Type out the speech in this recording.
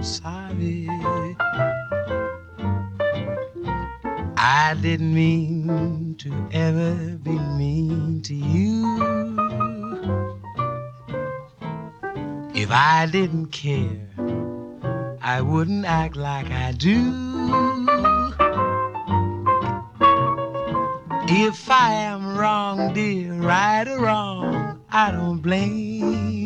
sorry. I didn't mean to ever be mean to you. If I didn't care, I wouldn't act like I do. If I am wrong, dear, right or wrong, I don't blame